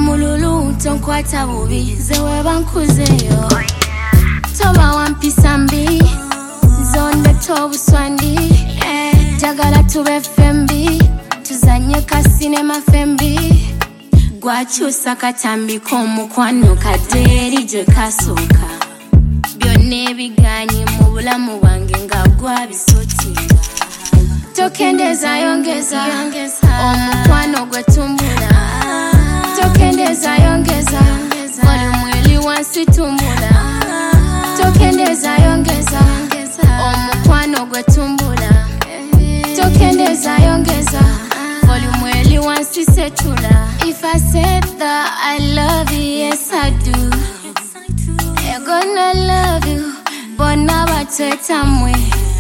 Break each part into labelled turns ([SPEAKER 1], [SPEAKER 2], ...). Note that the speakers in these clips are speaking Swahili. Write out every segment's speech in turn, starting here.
[SPEAKER 1] mululu tonkwata bubi zewe bankuzeyo toba wampisa mbi zonde tobuswandi jagala tube fembi tuzanye kasinema fembi gwakyusa katambi k'omukwano kaderi gye kasoka byonna ebiganye mu bulamu bwange nga gwabisotira tokendeza yongeza omukwano gwe tumbula tokendeza yongeza oli mweli wansi tumbula tokendeza yongeza omukwano gwe tumbula tokendeza yongeza oli mweli wansi setula. If I said that I love you, yes I do. I'm gonna love you, but now I tetamwe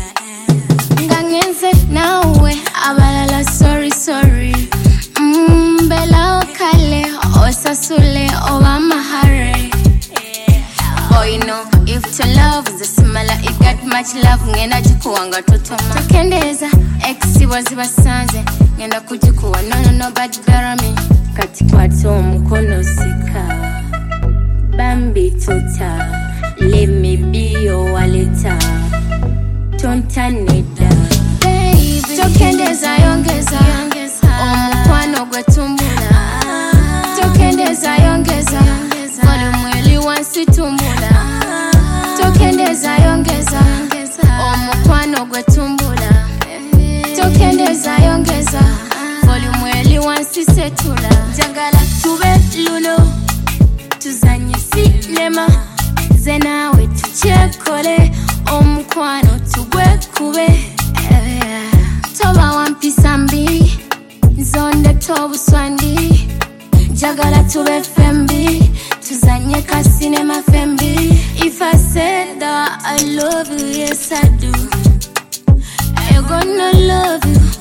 [SPEAKER 1] ngangenze nawe abalala sorry bela okale osasule oba mahare. Boy no, if to love is a similar, it got much love ngenda jikuwanga totoma tokendeza ex waziba sanze ngenda kujikuwa no bad garami kati kwato omukono sika bambi tota let me be your waleta tontaneda baby tokendeza yongeza omukwano gwe tumbula tokendeza yongeza oli mweli wansi tumbula tokendeza yongeza omukwano gwe tumbula tokendeza yongeza oli mweli wansi setula jagala tube lulo tuzanye sinema ze nawe tukyekole omukwano tugwekube toba wampisa mbi zonde tobuswandi jagala tube fembi tuzanye kasinema fembi. If I said that I love you, yes I do. I'm gonna love you,